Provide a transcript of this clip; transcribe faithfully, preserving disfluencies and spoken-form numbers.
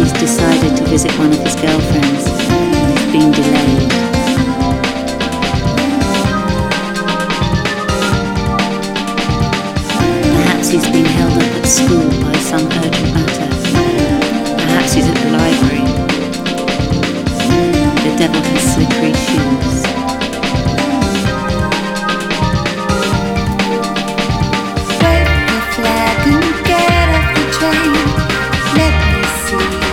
he's decided to visit one of his girlfriends and it's been delayed. Perhaps he's been held up at school by some urgent matter. Perhaps he's at the library. The devil has slippery shoes.